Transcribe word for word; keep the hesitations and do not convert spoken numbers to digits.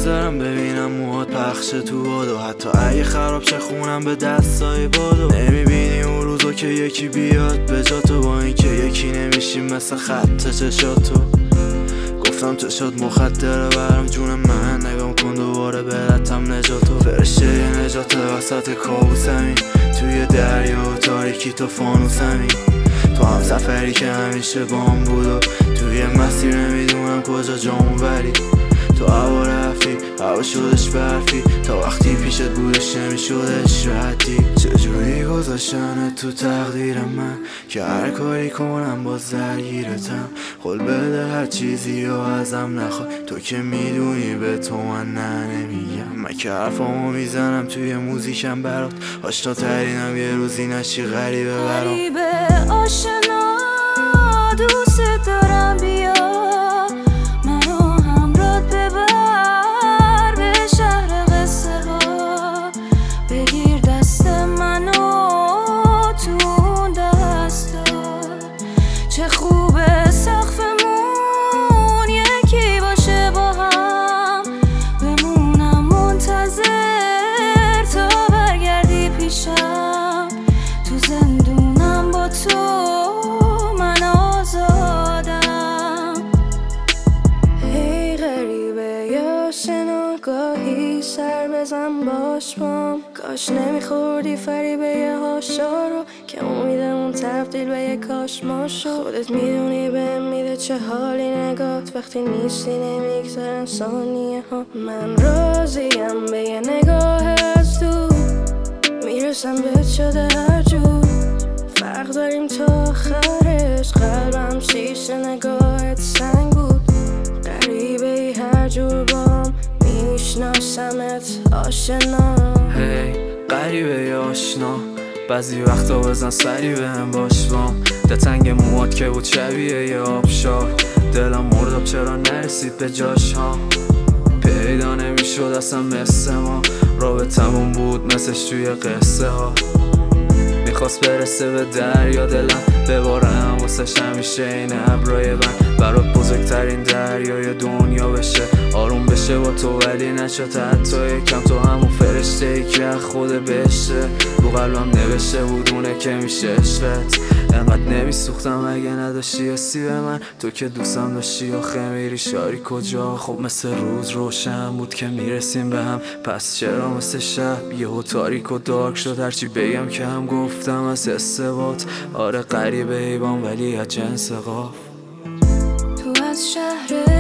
میذارم ببینم موهات پخش تو بادو، حتی اگه خراب چه خونم به دستای بادو. نمیبینی اون روزو که یکی بیاد به جا تو، با اینکه یکی نمیشیم مثل خط چشاتو. گفتم چشات مخدره برم جون من، نگام کن دوباره برتم نجاتو. فرشته نجات وسط کابوسمی، توی دریا و تاریکی تو فانوسمی. تو هم سفری که همیشه بام بود و توی مسیر نمیدونم کجا جامون بری. تو هوا رفتی هوا شدش برفی، تا وقتی پیشت بودش نمیشدش ردی. چجوری گذاشتن تو تقدیر من که هر کاری کنم باز درگیرتم. قول بده هر چیزی رو ازم نخوای، تو که میدونی به تو من نه نمیگم. من که حرفامو میزنم توی موزیکم برات، آشنا ترینم یه روزی نشی غریبه برام. غریبه آشنا دوست دارم، بیا منو همراه ببر به شهر قصه ها. بگیر دست منو تو اون دستا، چه خوبه سقفمون یکی باشه با هم. بمونم منتظر تا برگردی پیشم، تو زندونم با تو من آزادم. هی غریبه یا شناگاهی سر بزن باش بام، کاش نمیخوردی فریبه یه هاشا رو که امیدمون تبدیل به یه کاشما شد. خودت میدونی بهم میده چه حالی نگات، وقتی نیستی نمیگذرن ثانیه ها. من راضیم به یه نگاه از تو، میرسم بهت شده هر جور. فرق داریم تا آخرش، قلبم شیشه نگاهت سنگ بود. غریبه ای هر جور بام میشناسمت آشنا. هی غریبه ای آشنا، بعضی وقتا بزن سری بهم باش بام. دلتنگ موات که بود شبیه یه آبشار، دلم مردم چرا نرسید به جاش ها. پیدا نمیشد اصلا مثل ما، رابطمون بود مثلش توی قصه ها. میخواست برسه به دریا دلم ببارم واسه همیشه این ابرای من. برات بزرگترین دریای دنیا بشه، آروم بشه با تو ولی نشد حتی یکم. تو همون فرشته ای که خود بشه، رو قلبم نوشته بود اونه که میشه عشقت. انقدر نمیسوختم اگه نداشتی حسی به من، تو که دوستم داشتی آخه میری شاری کجا. خب مثل روز روشن بود که میرسیم به هم، پس چرا مثل شب یهو تاریک و دارک شد. هرچی بگم که هم گفتم از استبات، آره غریبه ایبان ولی از جنس قاف. تو از شهر